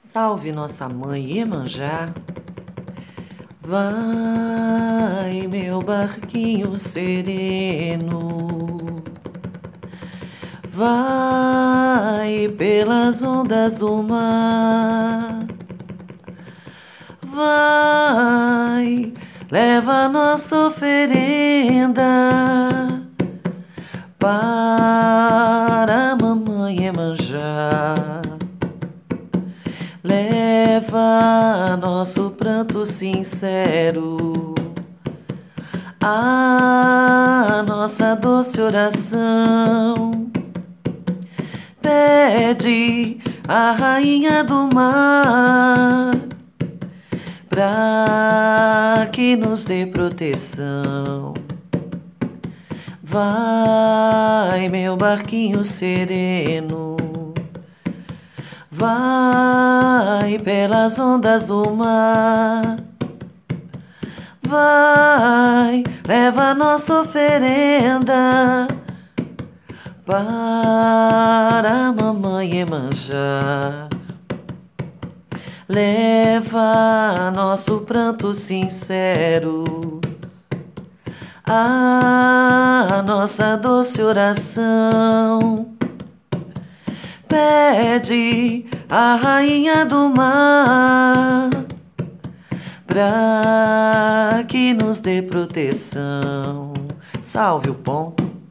Salve nossa mãe Iemanjá. Vai, meu barquinho sereno, vai pelas ondas do mar, vai, leva nossa oferenda para a mamãe Iemanjá. Leva nosso pranto sincero, a nossa doce oração. Pede a rainha do mar pra que nos dê proteção. Vai, meu barquinho sereno, vai pelas ondas do mar, vai, leva nossa oferenda para a mamãe Iemanjá. Leva nosso pranto sincero, a nossa doce oração. Pede a rainha do mar pra que nos dê proteção. Salve o ponto.